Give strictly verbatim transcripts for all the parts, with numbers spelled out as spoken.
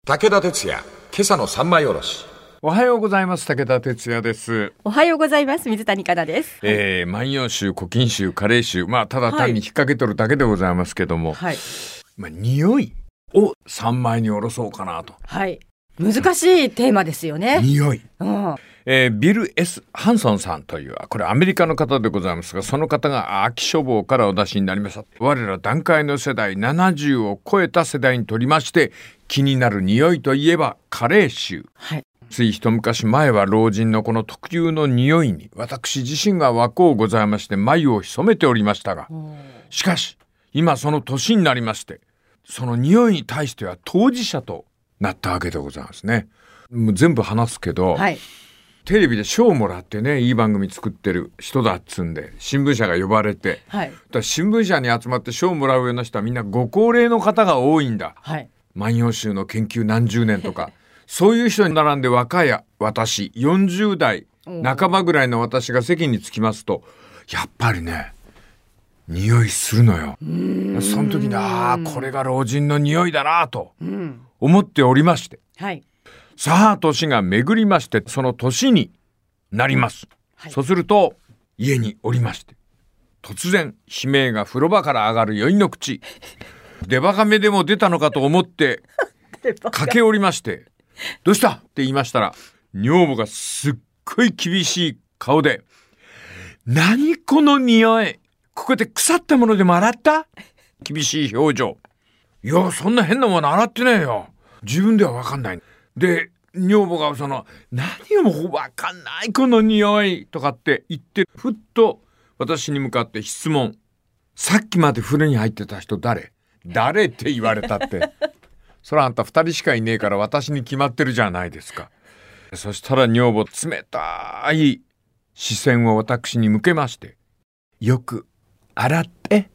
武田鉄矢、今朝の三枚おろし。 おはようございます。武田鉄矢です。 おはようございます。水谷香奈です。 えー、万葉集、古今集、加齢集、まあただ単に引っ掛けとるだけでございますけども、はい、まあ、匂いを三枚におろそうかなと。 はい、難しいテーマですよね。 匂い、 うんえー、ビル S ハンソンさんというこれアメリカの方でございますが、その方が秋書房からお出しになりました。我ら団塊の世代ななじゅうを超えた世代にとりまして、気になる匂いといえば加齢臭、はい、つい一昔前は老人のこの特有の匂いに私自身が若うございまして眉を潜めておりましたが、しかし今その年になりまして、その匂いに対しては当事者となったわけでございますね。もう全部話すけど、はい、テレビで賞をもらってね、いい番組作ってる人だっつんで新聞社が呼ばれて、はい、だから新聞社に集まって賞をもらうような人はみんなご高齢の方が多いんだ、はい、万葉集の研究何十年とかそういう人に並んで若い私よんじゅう代半ばぐらいの私が席に着きますと、やっぱりね匂いするのよ。その時にああこれが老人の匂いだなと思っておりまして、はい、さあ年が巡りまして、その年になります、はい、そうすると家におりまして、突然悲鳴が風呂場から上がる酔いの口出バカ目でも出たのかと思って駆けおりまして、どうしたって言いましたら、女房がすっごい厳しい顔で、何この匂い、ここで腐ったものでも洗った？厳しい表情。いやそんな変なもの洗ってねえよ、自分では分かんない。で女房がその何をも分かんないこの匂いとかって言って、ふっと私に向かって質問。さっきまで風呂に入ってた人誰？誰って言われたってそれあんた二人しかいねえから私に決まってるじゃないですか。そしたら女房冷たい視線を私に向けまして、よく洗って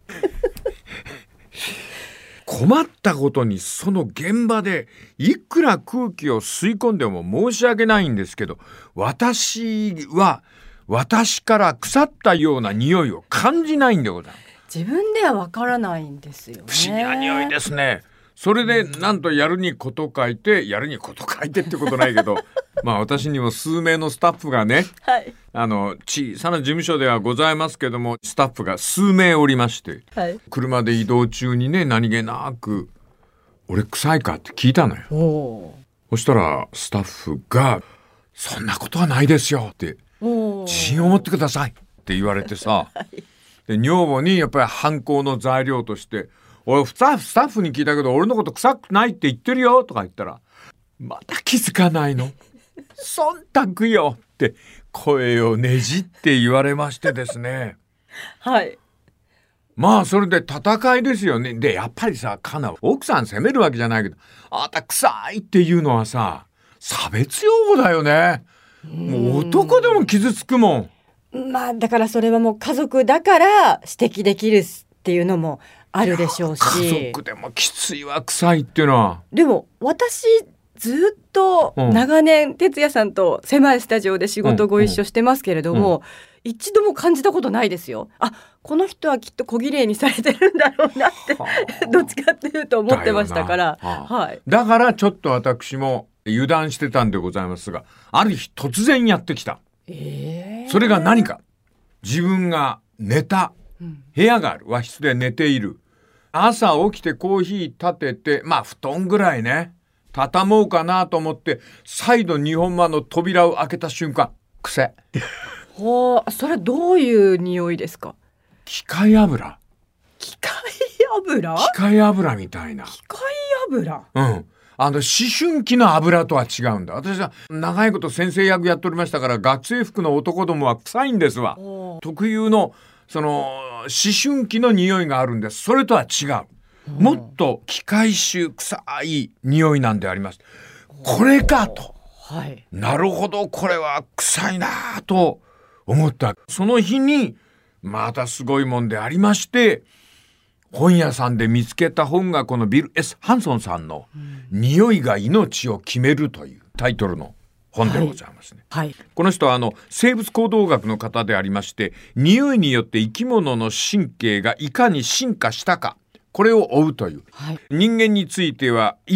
困ったことにその現場でいくら空気を吸い込んでも申し訳ないんですけど、私は私から腐ったような匂いを感じないんでございます。 自分ではわからないんですよね。 不思議な匂いですね。それでなんとやるにこと書いて、やるにこと書いてってことないけどまあ私にも数名のスタッフがね、はい、あの小さな事務所ではございますけども、スタッフが数名おりまして、はい、車で移動中にね、何気なく俺臭いかって聞いたのよ。そしたらスタッフがそんなことはないですよって、自信を持ってくださいって言われてさ、はい、で女房にやっぱり犯行の材料として、俺スタッフ、スタッフに聞いたけど俺のこと臭くないって言ってるよとか言ったら、また気づかないの忖度よって声をねじって言われましてですねはい、 まあそれで戦いですよね。でやっぱりさ、カナ奥さん責めるわけじゃないけど、あなた臭いっていうのはさ差別用語だよね。もう男でも傷つくもん。まあだからそれはもう家族だから指摘できるっていうのもあるでしょうし、 家族でもきついわ臭いっていうのは。 でも私ずっと長年哲也さんと狭いスタジオで仕事ご一緒してますけれども、うんうん、一度も感じたことないですよ。あ、この人はきっと小綺麗にされてるんだろうなってどっちかっていうと思ってましたから、はい、 だからちょっと私も油断してたんでございますが、ある日突然やってきた、えー、それが何か、自分が寝た部屋がある、和室で寝ている、朝起きてコーヒー立てて、まあ布団ぐらいね畳もうかなと思って再度日本間の扉を開けた瞬間、癖ほう、それどういう匂いですか？ 機械油。 機械油？ 機械油みたいな。 機械油？ うん。あの思春期の油とは違うんだ。私は長いこと先生役やっておりましたから、学生服の男どもは臭いんですわ。特有のその思春期の匂いがあるんです。それとは違う。もっと機械臭臭い匂いなんであります。これかと、はい、なるほどこれは臭いなと思った。その日にまたすごいもんでありまして、本屋さんで見つけた本がこのビル S ハンソンさんの匂いが命を決めるというタイトルの本でございますね、はいはい、この人はあの生物行動学の方でありまして、匂いによって生き物の神経がいかに進化したか、これを追うという、はい、人間については今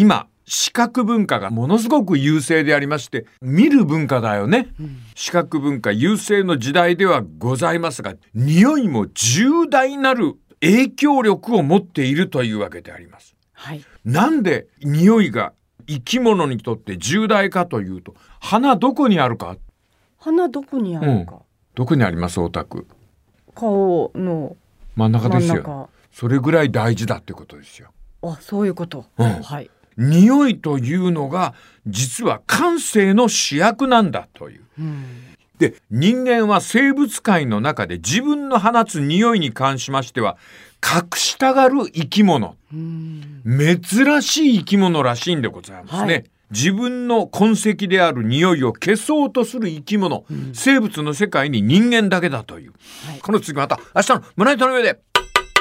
視覚文化がものすごく優勢でありまして、見る文化だよね、うん、視覚文化優勢の時代ではございますが、匂いも重大なる影響力を持っているというわけであります、はい、なんで匂いが生き物にとって重大かというと、鼻どこにあるか。 鼻どこにあるか、うん、 どこにあります？オタク。 顔の真ん中ですよ。それぐらい大事だってことですよ。 あ、そういうこと、 うん、はい。匂いというのが実は感性の主役なんだという、うん、で人間は生物界の中で自分の放つ匂いに関しましては隠したがる生き物、うん、珍しい生き物らしいんでございますね、はい、自分の痕跡である匂いを消そうとする生き物、うん、生物の世界に人間だけだという、はい、この次また明日の胸板の上で。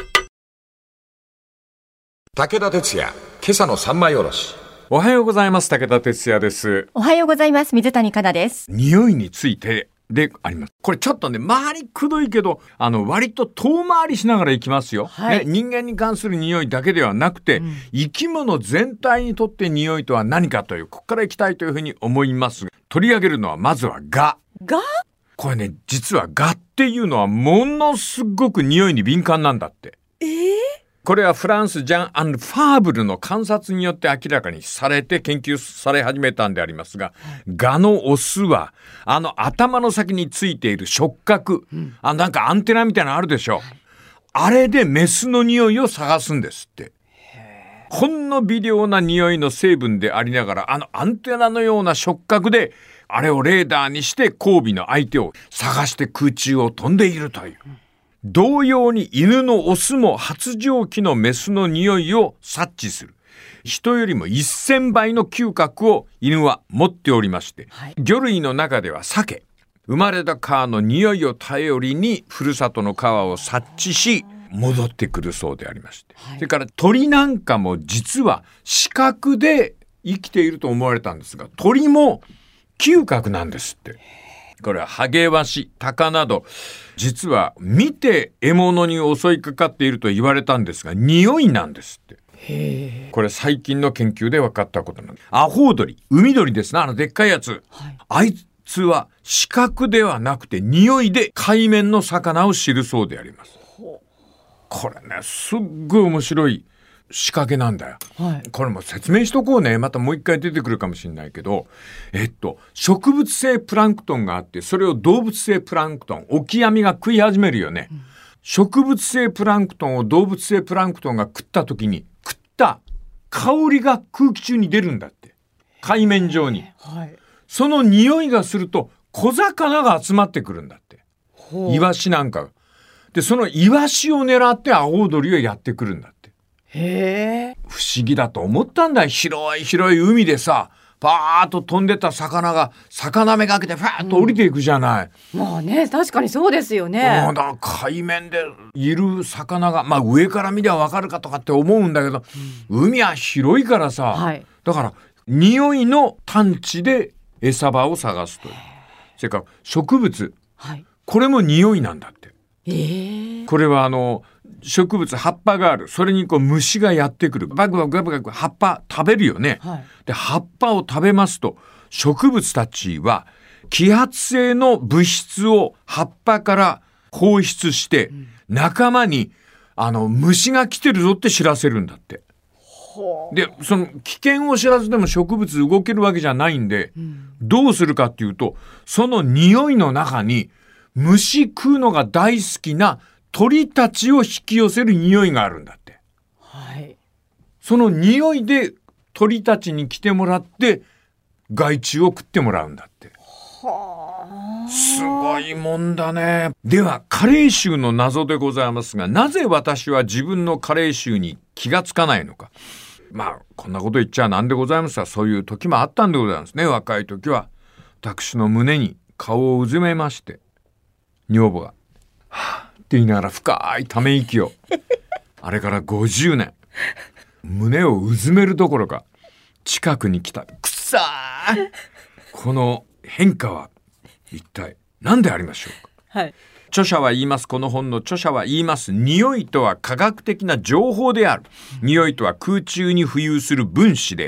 武田鉄矢、今朝の三枚おろし。 おはようございます。武田鉄矢です。 おはようございます。水谷香奈です。 匂いについてであります。これちょっとね、周りくどいけど、あの割と遠回りしながらいきますよ、はい、ね、人間に関する匂いだけではなくて、うん、生き物全体にとって匂いとは何かという、ここからいきたいというふうに思いますが、取り上げるのはまずはガ。 ガ？ これね、実はガっていうのはものすごく匂いに敏感なんだって。 えーこれはフランスジャン・アン・ファーブルの観察によって明らかにされて研究され始めたんでありますが、ガのオスはあの頭の先についている触覚、うん、あなんかアンテナみたいなのあるでしょ、はい、あれでメスの匂いを探すんですって。ほんの微量な匂いの成分でありながら、あのアンテナのような触覚であれをレーダーにして交尾の相手を探して空中を飛んでいるという、うん、同様に犬のオスも発情期のメスの匂いを察知する。人よりもせんばいの嗅覚を犬は持っておりまして、はい、魚類の中では鮭、生まれた川の匂いを頼りにふるさとの川を察知し戻ってくるそうでありまして、はい、それから鳥なんかも実は視覚で生きていると思われたんですが、鳥も嗅覚なんですって。これはハゲワシ、タカなど実は見て獲物に襲いかかっていると言われたんですが、匂いなんですって。へー、これ最近の研究で分かったことなんです。アホウドリ、海鳥ですな、あのでっかいやつ、はい、あいつは視覚ではなくて匂いで海面の魚を知るそうであります。これね、すっごい面白い仕掛けなんだよ、はい、これも説明しとこうね。またもう一回出てくるかもしれないけど、えっと植物性プランクトンがあって、それを動物性プランクトン、オキアミが食い始めるよね、うん、植物性プランクトンを動物性プランクトンが食った時に食った香りが空気中に出るんだって、海面上に、はい、その匂いがすると小魚が集まってくるんだって、イワシなんかが。でそのイワシを狙ってアホウドリがやってくるんだって。へー、不思議だと思ったんだよ。広い広い海でさ、パーッと飛んでた魚が魚目がけてファーッと降りていくじゃない、 うん、まあね、確かにそうですよね。 もうだ海面でいる魚が、まあ上から見ればわかるかとかって思うんだけど、うん、海は広いからさ、はい、だから匂いの探知で餌場を探すという。それから植物、はい、これも匂いなんだって。えー、これはあの植物、葉っぱがある、それにこう虫がやってくる、バクバクバクバク葉っぱ食べるよね、はい、で葉っぱを食べますと植物たちは揮発性の物質を葉っぱから放出して、うん、仲間にあの虫が来てるぞって知らせるんだって。でその危険を知らずでも植物動けるわけじゃないんで、うん、どうするかっていうと、その匂いの中に虫食うのが大好きな鳥たちを引き寄せる匂いがあるんだって、はい、その匂いで鳥たちに来てもらって害虫を食ってもらうんだって。はあ、すごいもんだね。では加齢臭の謎でございますが、なぜ私は自分の加齢臭に気がつかないのか。まあこんなこと言っちゃなんでございますが、そういう時もあったんでございますね。若い時は私の胸に顔をうずめまして、女房がはぁって言いながら深いため息をあれからごじゅうねん、胸をうずめるどころか近くに来た。くさーこの変化は一体何でありましょうか、はい、著者は言います。この本の著者は言います。匂いとは科学的な情報である。匂いとは空中に浮遊する分子で、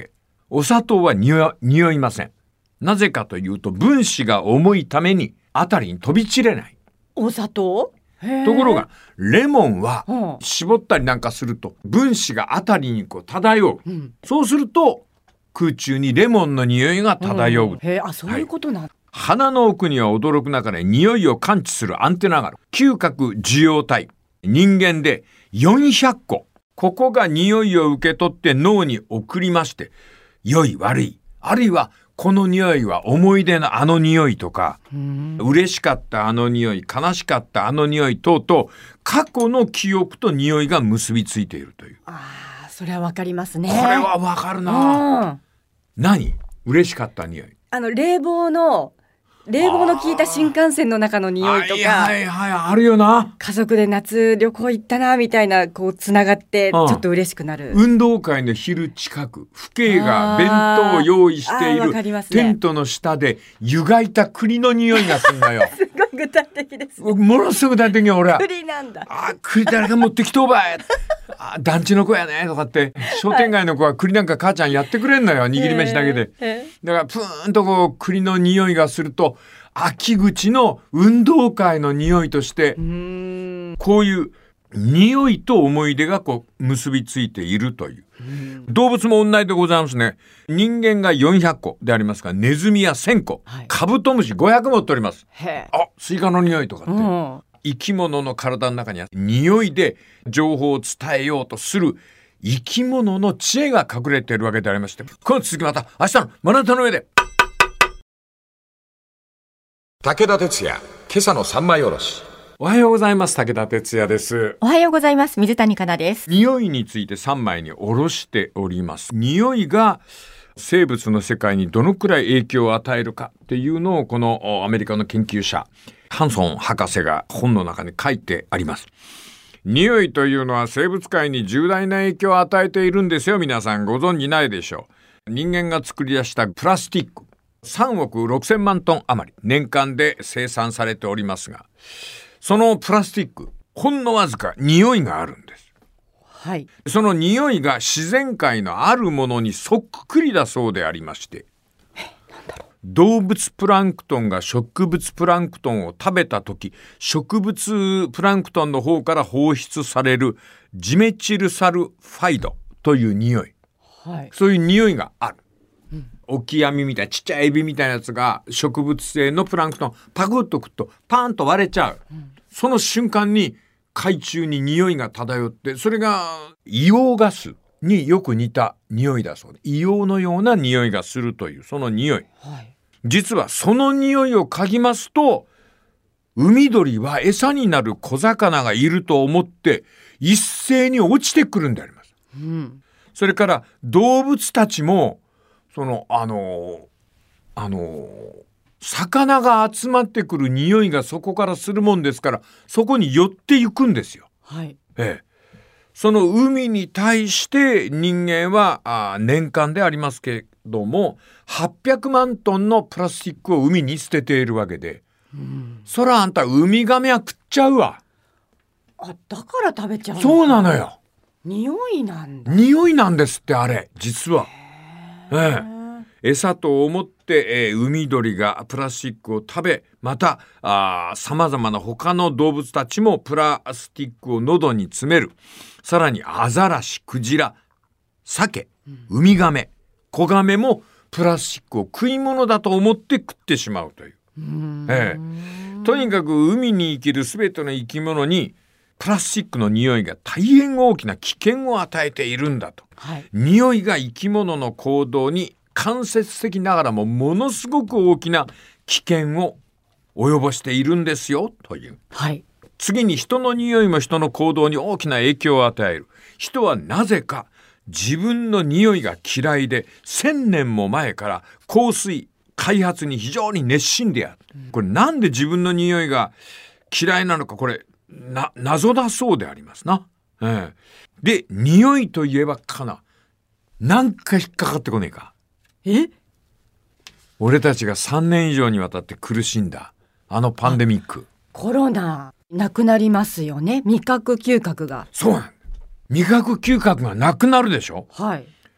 お砂糖は匂いません。なぜかというと分子が重いためにあたりに飛び散れない。 お砂糖？ ところがレモンは絞ったりなんかすると分子があたりにこう漂う、うん、そうすると空中にレモンの匂いが漂う、うん、 へあそういうことなん、 はい、鼻の奥には驚くなかれ匂いを感知するアンテナがある。嗅覚受容体、人間でよんひゃっこ、ここが匂いを受け取って脳に送りまして、良い悪い、あるいはこの匂いは思い出のあの匂いとか、嬉しかったあの匂い、悲しかったあの匂い等々、過去の記憶と匂いが結びついているという。 ああ、それはわかりますね。 これはわかるな。何？嬉しかった匂い。 あの冷房の冷房の効いた新幹線の中の匂いとか、 はいはいはい、あるよな。 家族で夏旅行行ったなみたいな、こうつながってちょっと嬉しくなる。 運動会の昼近く、父兄が弁当を用意している、ね、テントの下で湯がいた栗の匂いがするのよ。 すごい具体的ですね。 ものすごく具体的に俺は栗なんだ。 あ、栗誰か持ってきとうばい。あ、団地の子やねとかって商店街の子は栗なんか母ちゃんやってくれんのよ、握り飯だけで。だからプーンとこう栗の匂いがすると秋口の運動会の匂いとして、うーん、こういう匂いと思い出がこう結びついているという。動物も同じでございますね。人間がよんひゃっこでありますが、ネズミやせんこ、はい、カブトムシごひゃく持っております。あ、スイカの匂いとかって、うん、生き物の体の中には匂いで情報を伝えようとする生き物の知恵が隠れているわけでありまして、この続きまた明日の真夏の上で。 武田鉄矢、今朝の三枚おろし。 おはようございます。武田鉄矢です。 おはようございます。水谷香奈です。 匂いについてさんまいにおろしております。匂いが生物の世界にどのくらい影響を与えるかっていうのを、このアメリカの研究者ハンソン博士が本の中に書いてあります。匂いというのは生物界に重大な影響を与えているんですよ。皆さんご存じないでしょう。人間が作り出したプラスチックさんおくろくせんまんトン余り年間で生産されておりますが、そのプラスチック、ほんのわずか匂いがあるんです。 はい。 その匂いが自然界のあるものにそっくりだそうでありまして、 え、なんだろう。 動物プランクトンが植物プランクトンを食べたとき、植物プランクトンの方から放出されるジメチルサルファイドという匂い、はい、そういう匂いがある。オキアミみたいなちっちゃいエビみたいなやつが植物性のプランクトンパクッと食うとパーンと割れちゃう、うん、その瞬間に海中に匂いが漂って、それが硫黄ガスによく似た匂いだそうで、硫黄のような匂いがするというその匂い、はい、実はその匂いを嗅ぎますと、海鳥は餌になる小魚がいると思って一斉に落ちてくるんであります、うん、それから動物たちもそのあのあの魚が集まってくる匂いがそこからするもんですから、そこに寄っていくんですよ、はいええ、その海に対して人間はあ年間でありますけれどもはっぴゃくまんトンのプラスチックを海に捨てているわけで、うん、そらあんたウミガメは食っちゃうわ。 あ、だから食べちゃうの。 そうなのよ。 匂いなんだ。 匂いなんですってあれ実は。ええ、餌と思って、えー、海鳥がプラスチックを食べ、またさまざまな他の動物たちもプラスチックを喉に詰める。さらにアザラシ、クジラ、サケ、ウミガメ、コガメもプラスチックを食い物だと思って食ってしまうという、うーん、ええ、とにかく海に生きるすべての生き物にプラスチックの匂いが大変大きな危険を与えているんだと、はい、匂いが生き物の行動に間接的ながらもものすごく大きな危険を及ぼしているんですよという、はい、次に人の匂いも人の行動に大きな影響を与える。人はなぜか自分の匂いが嫌いで千年も前から香水開発に非常に熱心である、うん、これなんで自分の匂いが嫌いなのか、これな謎だそうでありますな、ええ、で匂いといえばかな、なんか引っかかってこねえか。 え俺たちがさんねん以上にわたって苦しんだあのパンデミック、 コロナなくなりますよね。味覚嗅覚が。 そうなんだ。味覚嗅覚がなくなるでしょ。 はい。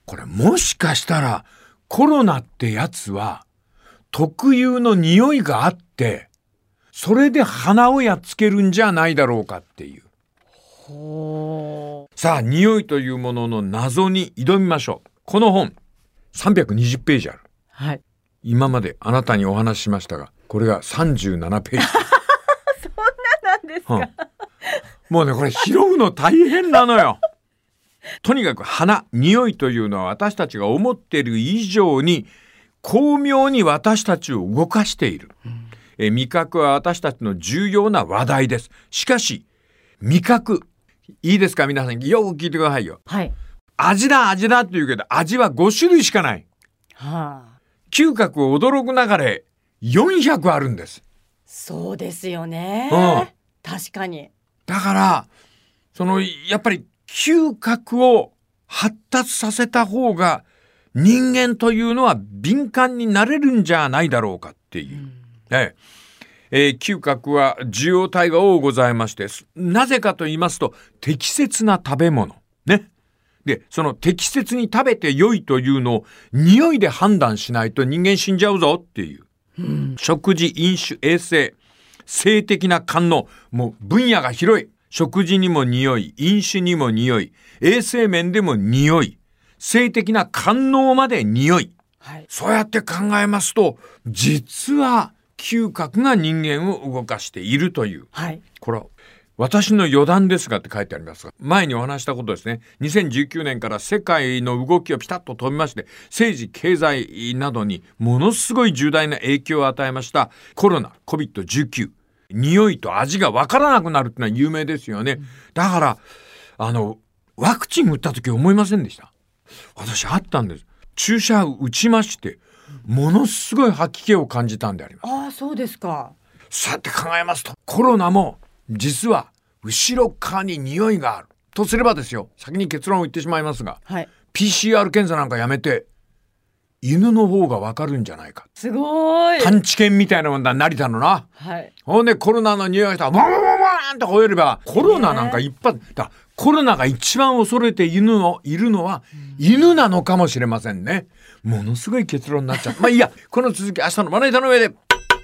これもしかしたらコロナってやつは特有の匂いがあって、それで鼻をやっつけるんじゃないだろうかっていう。 ほーさあ、匂いというものの謎に挑みましょう。この本さんびゃくにじゅうページある。 はい。 今まであなたにお話ししましたが、これがさんじゅうななページ。 そんななんですか、 うん、もうね、これ拾うの大変なのよ。とにかく鼻、匂いというのは私たちが思っている以上に巧妙に私たちを動かしている、うん、え味覚は私たちの重要な話題です。しかし味覚、いいですか皆さん、よく聞いてくださいよ。 はい。 味だ味だって言うけど、味はご種類しかない。 はあ、 嗅覚を驚くなかれよんひゃくあるんです。 そうですよね、 うん、 確かに。 だからそのやっぱり嗅覚を発達させた方が人間というのは敏感になれるんじゃないだろうかっていう、うんえええー、嗅覚は受容体が多ございまして、なぜかと言いますと適切な食べ物ね。でその適切に食べて良いというのを匂いで判断しないと人間死んじゃうぞっていう、うん、食事、飲酒、衛生、性的な感能、もう分野が広い。食事にも匂い、飲酒にも匂い、衛生面でも匂い、性的な感能まで匂い、はい、そうやって考えますと実は嗅覚が人間を動かしているという、はい、これは私の予断ですがって書いてありますが、前にお話したことですね。にせんじゅうきゅうねんから世界の動きをピタッと止めまして、政治経済などにものすごい重大な影響を与えましたコロナ コビッドじゅうきゅう、匂いと味が分からなくなるってのは有名ですよね。だからあのワクチン打った時思いませんでした？私あったんです。注射を打ちましてものすごい吐き気を感じたんであります。 ああ、そうですか。 そうやって考えますとコロナも実は後ろ側に匂いがあるとすればですよ、先に結論を言ってしまいますが、はい、ピーシーアール 検査なんかやめて犬の方が分かるんじゃないか。 すごい。 探知犬みたいなもんだ、成田のな、はい、ほんでコロナの匂いがしたらワンワンワンワンと吠えればコロナなんか一発だ。コロナが一番恐れて犬のいるのは犬なのかもしれませんね。ものすごい結論になっちゃう。まあいいや、この続き明日のまな板の上で。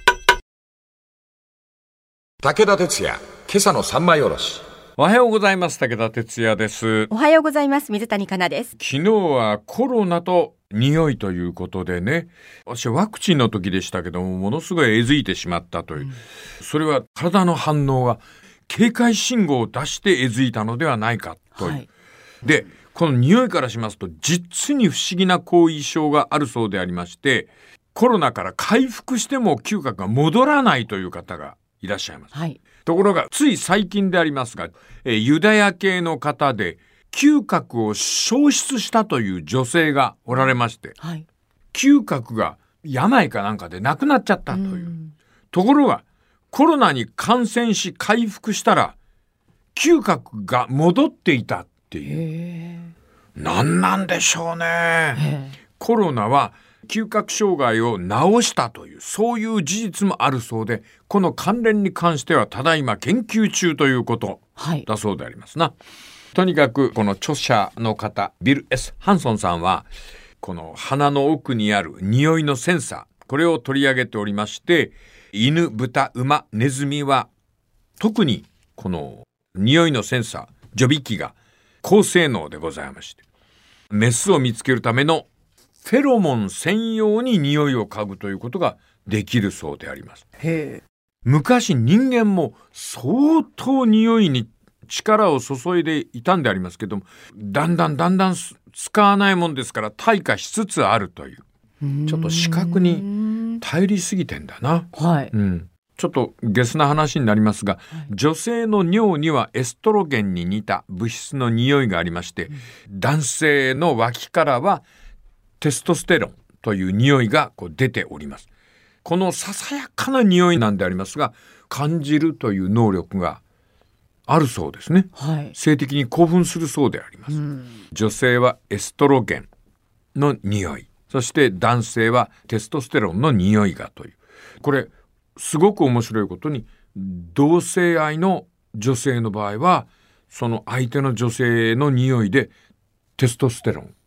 武田鉄矢、今朝の三枚おろし。 おはようございます。武田鉄矢です。 おはようございます。水谷香奈です。 昨日はコロナと匂いということでね、私ワクチンの時でしたけども、ものすごいえずいてしまったという、うん、それは体の反応が警戒信号を出してえずいたのではないかという、はい、でこの匂いからしますと実に不思議な後遺症があるそうでありまして、コロナから回復しても嗅覚が戻らないという方がいらっしゃいます、はい、ところがつい最近でありますが、えユダヤ系の方で嗅覚を消失したという女性がおられまして、はい、嗅覚が病かなんかでなくなっちゃったという、うん、ところがコロナに感染し回復したら嗅覚が戻っていたっていう、何なんでしょうね。コロナは嗅覚障害を治したというそういう事実もあるそうで、この関連に関してはただいま研究中ということだそうでありますな、はい、とにかくこの著者の方ビル S ハンソンさんはこの鼻の奥にある匂いのセンサー、これを取り上げておりまして、犬、豚、馬、ネズミは特にこの匂いのセンサー、除鼻器が高性能でございまして、メスを見つけるためのフェロモン専用に匂いを嗅ぐということができるそうであります。へー。昔人間も相当匂いに力を注いでいたんでありますけども、だんだんだんだん使わないもんですから退化しつつあるという、ちょっと視覚に頼りすぎてんだな、はい、うん、ちょっとゲスな話になりますが、はい、女性の尿にはエストロゲンに似た物質の匂いがありまして、うん、男性の脇からはテストステロンという匂いがこう出ております。このささやかな匂いなんでありますが、感じるという能力があるそうですね、はい、性的に興奮するそうであります、うん、女性はエストロゲンの匂い、そして男性はテストステロンの匂いがという、これすごく面白いことに同性愛の女性の場合はその相手の女性の匂いでテストステロン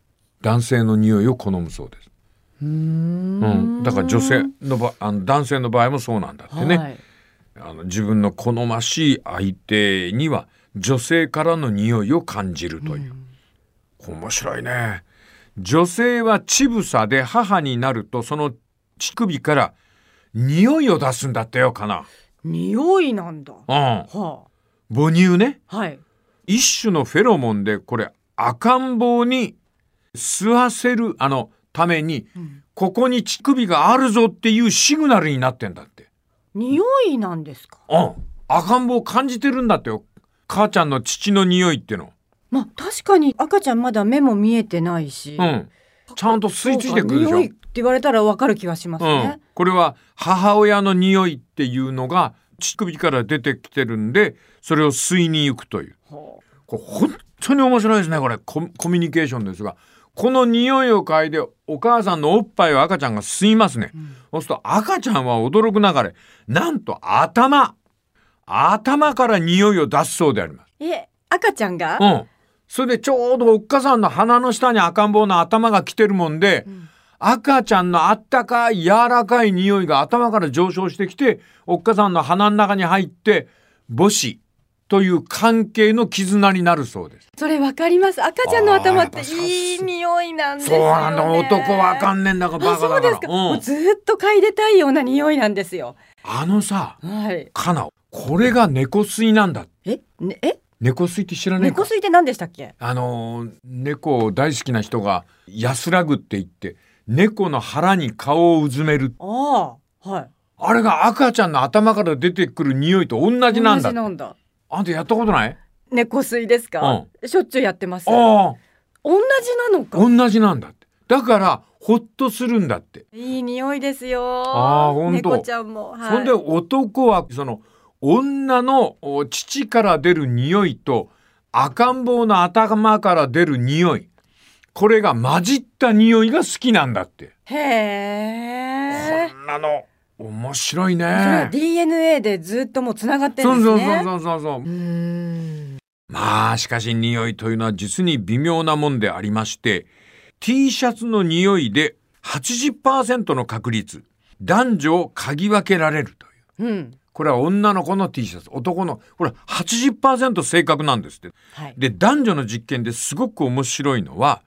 男性の匂いを好むそうです。 うーん、 うん、だから女性の場あの男性の場合もそうなんだってね、 はい、 あの自分の好ましい相手には女性からの匂いを感じるという、うん、面白いね。女性は乳房で母になるとその乳首から匂いを出すんだってよかな。 匂いなんだ、 うん、はあ、 母乳ね、 はい、 一種のフェロモンでこれ赤ん坊に吸わせるあのために、うん、ここに乳首があるぞっていうシグナルになってんだって。 匂いなんですか。 うん、赤ん坊感じてるんだってよ、母ちゃんの乳の匂いっての。 まあ確かに赤ちゃんまだ目も見えてないし、 うん、ちゃんと吸い付いてくるでしょ。 匂いって言われたら分かる気がしますね、 うん、これは母親の匂いっていうのが乳首から出てきてるんでそれを吸いに行くという、はあ、これ本当に面白いですね。これ コ, コミュニケーションですが、この匂いを嗅いでお母さんのおっぱいを赤ちゃんが吸いますね、うん、そうすると赤ちゃんは驚くなかれなんと頭頭から匂いを出すそうであります。 え、赤ちゃんが、 うん、それでちょうどおっかさんの鼻の下に赤ん坊の頭が来てるもんで、うん、赤ちゃんのあったかい柔らかい匂いが頭から上昇してきておっかさんの鼻の中に入って母子という関係の絆になるそうです。 それわかります。赤ちゃんの頭っていい匂いなんですよね。 そうなんだ、男わかんねえんだからバカだから。 そうですか、うん、もうずっと嗅いでたいような匂いなんですよ。 あのさ、 はい、 かなこれが猫吸いなんだ。 え、ね、え猫吸いって知らないか。 猫吸いって何でしたっけ。 あの猫大好きな人が安らぐって言って猫の腹に顔をうずめる。 ああ、はい、 あれが赤ちゃんの頭から出てくる匂いと同じなんだ。 同じなんだ。 あんたやったことない？ 猫吸いですか、うん、しょっちゅうやってます。 ああ、 同じなのか。 同じなんだって。だからほっとするんだって。 いい匂いですよ。 ああ、ほんと。 猫ちゃんも、はい、 そんで男はその女の乳から出る匂いと赤ん坊の頭から出る匂い、これが混じった匂いが好きなんだって。 へえ。 こんなの面白いね。 それは ディーエヌエー でずっともうつながってるんですね。 そうそうそうそうそう。うーん、まあしかし匂いというのは実に微妙なもんでありまして、 T シャツの匂いで はちじゅっパーセント の確率男女を嗅ぎ分けられるという、うん、これは女の子の T シャツ、男のこれ はちじゅっパーセント 正確なんですって、はい、で男女の実験ですごく面白いのは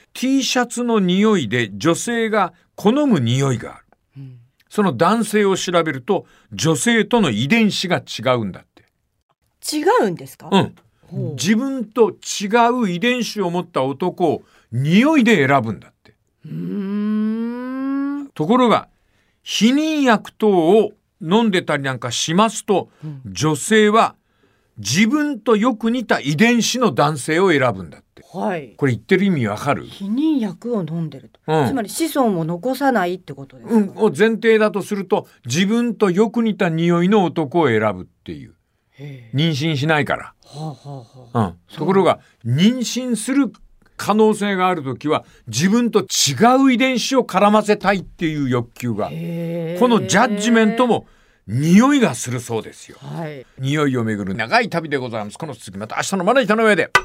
T シャツの匂いで女性が好む匂いがある、うん、その男性を調べると女性との遺伝子が違うんだって。 違うんですか？ うん、自分と違う遺伝子を持った男を匂いで選ぶんだって。うーん、ところが避妊薬等を飲んでたりなんかしますと、うん、女性は自分とよく似た遺伝子の男性を選ぶんだって、はい、これ言ってる意味わかる？ 避妊薬を飲んでると、うん、つまり子孫を残さないってことですか？ うん、を前提だとすると自分とよく似た匂いの男を選ぶっていう。妊娠しないから、はあはあはあ、うん、ところが妊娠する可能性があるときは自分と違う遺伝子を絡ませたいっていう欲求が、このジャッジメントも匂いがするそうですよ、はい、匂いをめぐる長い旅でございます。この続きまた明日のまな板の上で。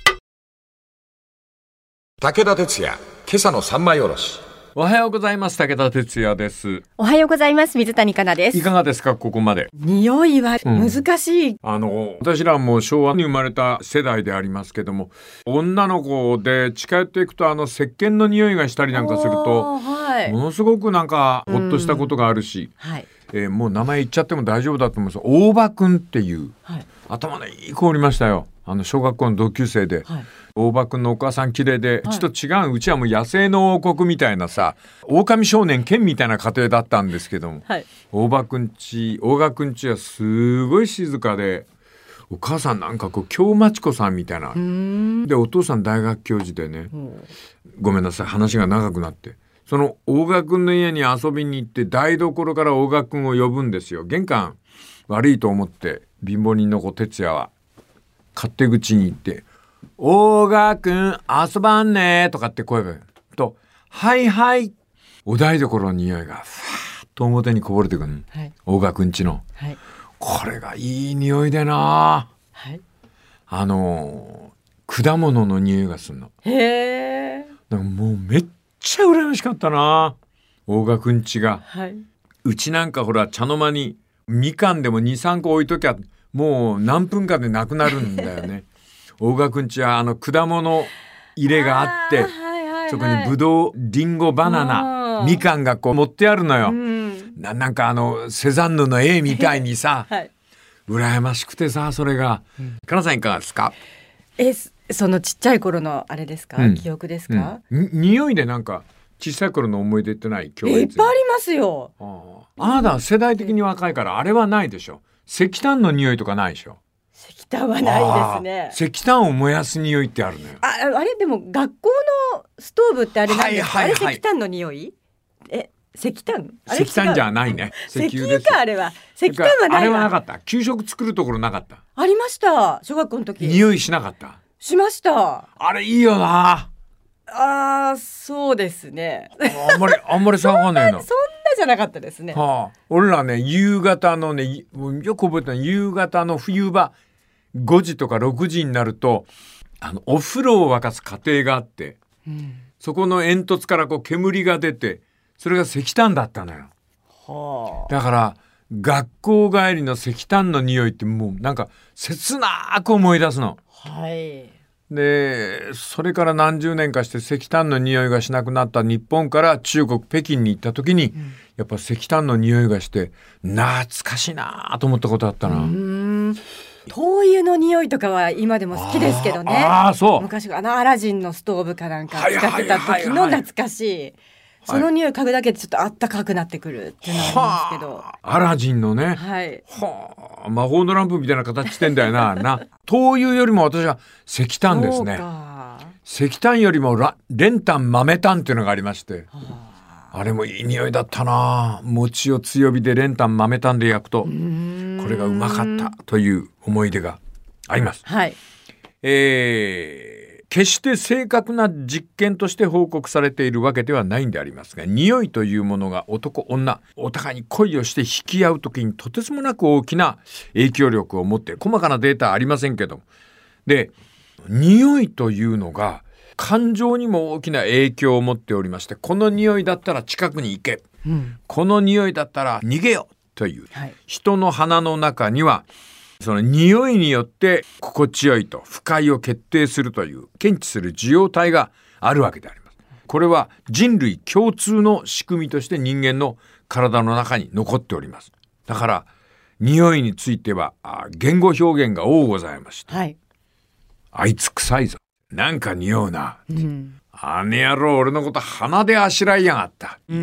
武田鉄矢今朝の三枚おろし。 おはようございます。武田鉄矢です。 おはようございます。水谷香奈です。 いかがですかここまで。 匂いは難しい、うん、 あの私らも昭和に生まれた世代でありますけども、女の子で近寄っていくとあの石鹸の匂いがしたりなんかすると、はい、ものすごくなんかほっとしたことがあるし、はい、えー、もう名前言っちゃっても大丈夫だと思うんです。大場くんっていう、はい、頭のいい子おりましたよ。あの小学校の同級生で、はい、大場くんのお母さん綺麗で、はい、ちょっと違う、うちはもう野生の王国みたいなさ、狼少年兼みたいな家庭だったんですけども、はい、大場くんち大場くんちはすごい静かで、お母さんなんかこう京町子さんみたいなで、お父さん大学教授でね、ごめんなさい話が長くなって、その大賀くんの家に遊びに行って台所から大賀くんを呼ぶんですよ。玄関悪いと思って貧乏人の子哲也は勝手口に行って、大賀くん遊ばんねとかって声がと、はいはい、お台所の匂いがふーっと表にこぼれてくる、はい、大賀くんちの、はい、これがいい匂いでな、はい、あの果物の匂いがするの。へー、 なんかもうめっちゃ羨ましかったな、大賀くんちが。 はい、 うちなんかほら茶の間にみかんでも に,さん 個置いときゃもう何分かでなくなるんだよね。大賀くんちはあの果物入れがあって、 はいはいはい、 そこにぶどう、リンゴ、バナナ、みかんがこう持ってあるのよ、 うん、 な, なんかあのセザンヌの絵みたいにさ、 はい、 羨ましくてさ、それが、うん、かなさんいかがですか？ えそのちっちゃい頃のあれですか、うん、記憶ですか、 うん、匂いでなんか小さい頃の思い出ってない？今日いっぱいありますよ。 ああ、あなた世代的に若いからあれはないでしょ。石炭の匂いとかないでしょ。 石炭はないですね。 石炭を燃やす匂いってあるのよ。 あ、あれでも学校のストーブってあれなんですか、 はいはいはい、 あれ石炭の匂い？え、石炭？あれ石炭じゃないね。 石油です。石油か、あれは。石炭はないわ。 あれはなかった。給食作るところなかった。 ありました。小学校の時。 匂いしなかった。 しました。 あれいいよな。 あー、そうですね。 あんまりあんまり騒がねえの。 そんなじゃなかったですね。 はあ、俺らね、夕方のね、よく覚えてる、夕方の冬場ごじとかろくじになると、あのお風呂を沸かす家庭があって、うん、そこの煙突からこう煙が出て、それが石炭だったのよ。はあ、だから学校帰りの石炭の匂いってもうなんか切なく思い出すの。 はい。 でそれから何十年かして石炭の匂いがしなくなった日本から中国北京に行った時に、うん、やっぱ石炭の匂いがして懐かしいなと思ったことあったな。うーん、灯油の匂いとかは今でも好きですけどね。 ああ、そう。 昔あのアラジンのストーブかなんか使ってた時の懐かしい、はいはいはいはい、その匂い嗅ぐだけでちょっとあったかくなってくるっていうのがありますけど、はあ、アラジンのね、 はい、 はあ、魔法のランプみたいな形してんだよな。な灯油よりも私は石炭ですね。石炭よりもラ練炭豆炭っていうのがありまして、はあ、あれもいい匂いだったな。餅を強火で練炭豆炭で焼くとこれがうまかったという思い出があります。 はい、 えー、決して正確な実験として報告されているわけではないんでありますが、匂いというものが男女お互いに恋をして引き合うときにとてつもなく大きな影響力を持っている。細かなデータはありませんけど、で匂いというのが感情にも大きな影響を持っておりまして、この匂いだったら近くに行け、うん、この匂いだったら逃げよという、はい、人の鼻の中にはその匂いによって心地よいと不快を決定するという検知する受容体があるわけであります。これは人類共通の仕組みとして人間の体の中に残っております。だから匂いについては言語表現が多ございまして、はい、あいつ臭いぞ、なんか匂うな、うん、あの野郎俺のこと鼻であしらいやがった、うん、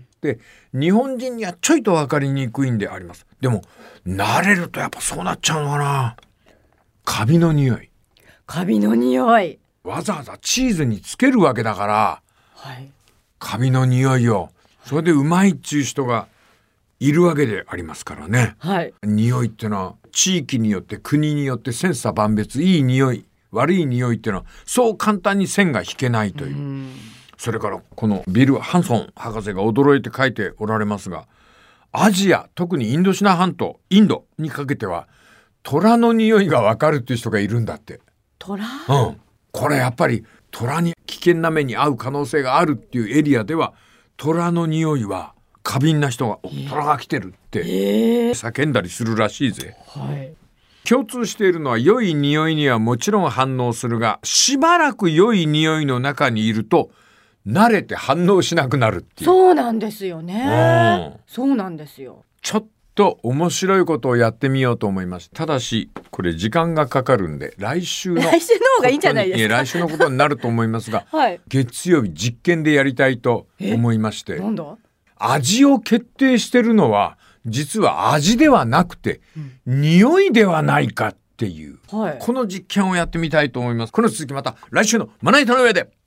で日本人にはちょいと分かりにくいんであります。でも慣れるとやっぱそうなっちゃうのかな。カビの匂い、 カビの匂いわざわざチーズにつけるわけだから、はい、カビの匂いをそれでうまいっちゅう人がいるわけでありますからね、はい、匂いってのは地域によって国によって千差万別、いい匂い悪い匂いっていうのはそう簡単に線が引けないという。うん、それからこのビル・ハンソン博士が驚いて書いておられますが、アジア特にインドシナ半島インドにかけては虎の匂いがわかるっていう人がいるんだって。 虎？ うん。これやっぱり虎に危険な目に遭う可能性があるっていうエリアでは虎の匂いは過敏な人が、えー、虎が来てるって叫んだりするらしいぜ。はい。共通しているのは良い匂いにはもちろん反応するが、しばらく良い匂いの中にいると慣れて反応しなくなるっていう。 そうなんですよね、うん、そうなんですよ。 ちょっと面白いことをやってみようと思います。ただしこれ時間がかかるんで来週の来週の方がいいんじゃないですか。 来週のことになると思いますが、はい、月曜日実験でやりたいと思いまして、 なんだ？ 味を決定してるのは実は味ではなくて、うん、匂いではないかっていう、はい、この実験をやってみたいと思います。この続きまた来週のまな板の上で。